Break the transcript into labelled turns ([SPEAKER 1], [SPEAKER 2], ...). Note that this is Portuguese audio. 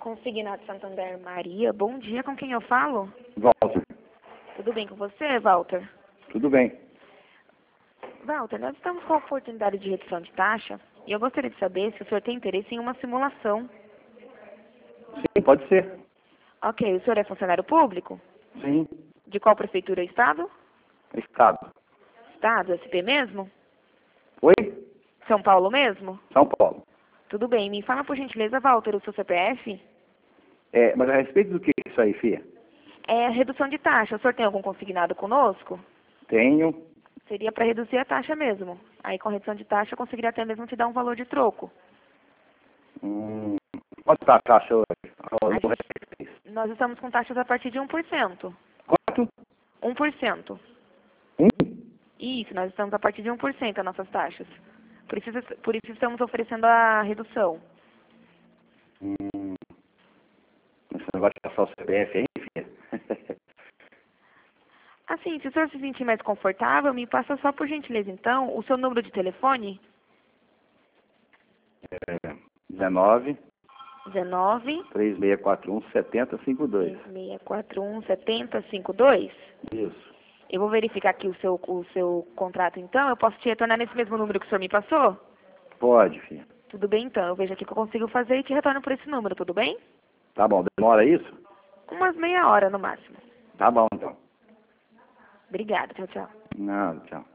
[SPEAKER 1] Consignado Santander Maria, bom dia, com quem eu falo?
[SPEAKER 2] Walter,
[SPEAKER 1] Tudo bem com você, Walter?
[SPEAKER 2] tudo bem?
[SPEAKER 1] Walter, nós estamos com a oportunidade de redução de taxa e eu gostaria de saber se o senhor tem interesse em uma simulação.
[SPEAKER 2] Sim, pode ser.
[SPEAKER 1] Ok, o senhor é funcionário público?
[SPEAKER 2] Sim,
[SPEAKER 1] De qual prefeitura ou estado?
[SPEAKER 2] estado.
[SPEAKER 1] Estado, SP mesmo?
[SPEAKER 2] Oi?
[SPEAKER 1] São Paulo mesmo?
[SPEAKER 2] São Paulo.
[SPEAKER 1] Tudo bem, me fala por gentileza, Walter, o seu CPF?
[SPEAKER 2] Mas a respeito do que isso aí, filha?
[SPEAKER 1] É redução de taxa, o senhor tem algum consignado conosco?
[SPEAKER 2] Tenho.
[SPEAKER 1] Seria para reduzir a taxa mesmo. Aí com redução de taxa eu conseguiria até mesmo te dar um valor de troco.
[SPEAKER 2] Quanto tá a taxa hoje?
[SPEAKER 1] Nós estamos com taxas a partir de 1%.
[SPEAKER 2] Quanto?
[SPEAKER 1] 1%.
[SPEAKER 2] Um?
[SPEAKER 1] Isso, nós estamos a partir de 1% as nossas taxas. Por isso estamos oferecendo a redução.
[SPEAKER 2] Esse negócio de passar o CPF aí, filha?
[SPEAKER 1] Assim, se o senhor se sentir mais confortável, me passa só por gentileza, então, o seu número de telefone.
[SPEAKER 2] 19
[SPEAKER 1] 19
[SPEAKER 2] 3641 7052.
[SPEAKER 1] 3641 7052.
[SPEAKER 2] Isso.
[SPEAKER 1] Eu vou verificar aqui o seu contrato, então. Eu posso te retornar nesse mesmo número que o senhor me passou?
[SPEAKER 2] Pode, filha.
[SPEAKER 1] Tudo bem, então. Eu vejo aqui o que eu consigo fazer e te retorno por esse número, tudo bem?
[SPEAKER 2] Tá bom, demora isso?
[SPEAKER 1] Umas meia hora no máximo.
[SPEAKER 2] Tá bom, então.
[SPEAKER 1] Obrigada. Tchau, tchau.
[SPEAKER 2] Não, tchau.